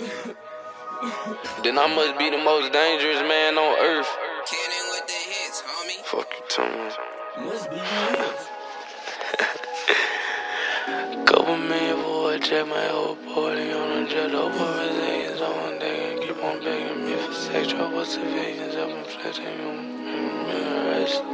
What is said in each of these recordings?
Then I must be the most dangerous man on earth. Cannon with the hits, homie. Fuck you, Tom. Must be hits. Couple million for a check, my whole party on a jet over his on day and keep on begging me for sex trouble civilians. I've been flexing you, arrest.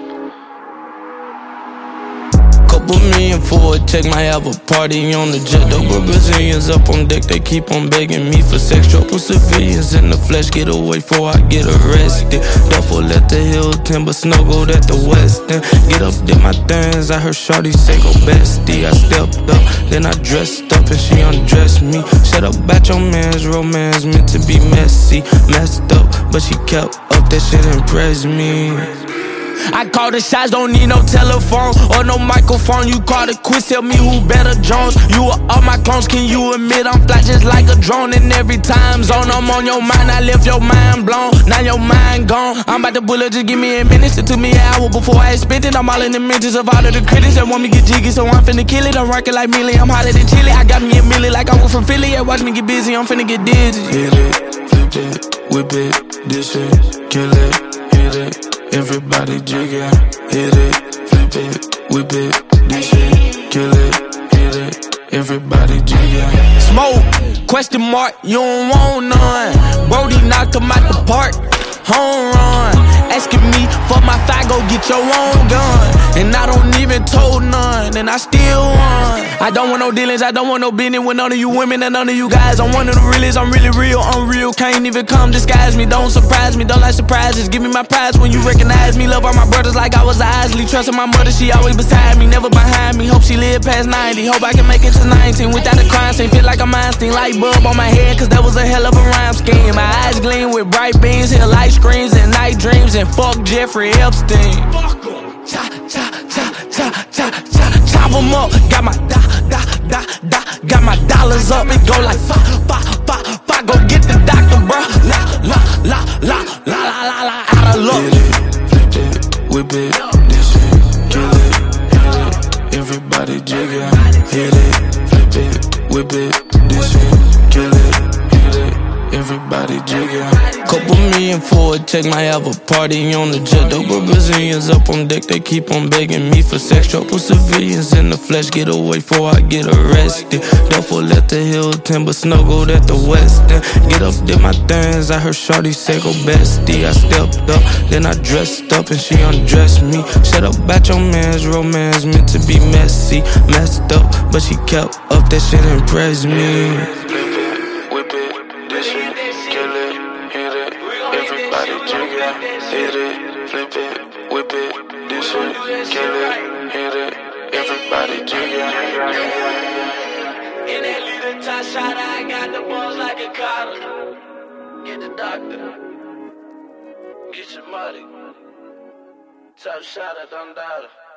Couple million for a check, might have a party on the jet. Over Brazilians up on deck, they keep on begging me for sex trouble civilians in the flesh. Get away before I get arrested. Duffel at the hill, timber snuggled at the west end. Get up, did my things, I heard shorty say go bestie. I stepped up, then I dressed up and she undressed me. Shut up about your man's romance, meant to be messy. Messed up, but she kept up, that shit impressed me. I call the shots, don't need no telephone or no microphone. You call the quiz, tell me who better Jones. You are all my clones, can you admit I'm fly just like a drone? And every time zone I'm on your mind, I left your mind blown. Now your mind gone. I'm about to bullet, just give me a minute. It took me an hour before I spent it. I'm all in the mentions of all of the critics that want me get jiggy, so I'm finna kill it. I'm rockin' like Millie, I'm hotter than Chili. I got me a milli like I was from Philly. Yeah, watch me get busy, I'm finna get dizzy. Hit it, flip it, whip it, dish it, kill it, hit it. Everybody jiggin', hit it, flip it, whip it, dish it, kill it, hit it. Everybody jiggin'. Smoke, question mark, you don't want none. Brody knocked him out the park, home run. Asking me for my thigh, go get your own gun. And I don't even told none, and I still won. I don't want no dealings, I don't want no business with none of you women and none of you guys. I'm one of the realest, I'm really real, unreal. Can't even come disguise me, don't surprise me, don't like surprises. Give me my prize when you recognize me. Love all my brothers like I was Isley. Trusting my mother, she always beside me, never behind me. Hope she live past 90, hope I can make it to 19 without a crime scene. Feel like I'm Einstein, light bulb on my head, cause that was a hell of a rhyme scheme. My eyes gleam with bright beams, hear light screams and night dreams. And fuck Jeffrey Epstein. Fuck em. Chop em up. Got my got my dollars up. It go like fa. Go get the doctor, bro. La, out of luck. Hit it, flip it, whip it, dish it, kill it, hit it. Everybody jiggin'. Hit it, flip it, whip it, dish it, kill it, hit it. Everybody jiggin'. Couple million for a check, might have a party on the jet. Over Brazilians up on deck, they keep on begging me for sex trouble civilians in the flesh. Get away before I get arrested. Duffel at the hill, timber snuggled at the west end. Get up, did my things, I heard shorty say go bestie. I stepped up, then I dressed up and she undressed me. Shut up about your man's romance, meant to be messy. Messed up, but she kept up, that shit impressed me. Everybody jiggin', hit it, flip it, whip it, dish it, kill it, hit it. Everybody jiggin'. In that little top shot, I got the balls like a collar. Get the doctor, get your money. Top shot, I don't doubt it.